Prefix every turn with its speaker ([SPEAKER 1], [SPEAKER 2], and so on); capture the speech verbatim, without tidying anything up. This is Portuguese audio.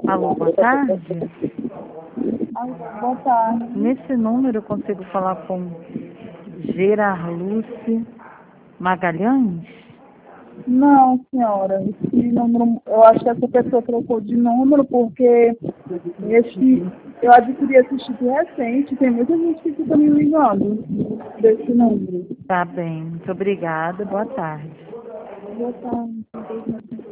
[SPEAKER 1] Alô, boa tarde.
[SPEAKER 2] Alô, boa tarde.
[SPEAKER 1] Nesse número eu consigo falar com Gerarluce Magalhães?
[SPEAKER 2] Não, senhora, esse número, eu acho que essa pessoa trocou de número porque esse, eu adquiri esse chip recente, tem muita gente que fica me ligando desse número.
[SPEAKER 1] Tá bem, muito obrigada, boa tarde.
[SPEAKER 2] Boa tarde.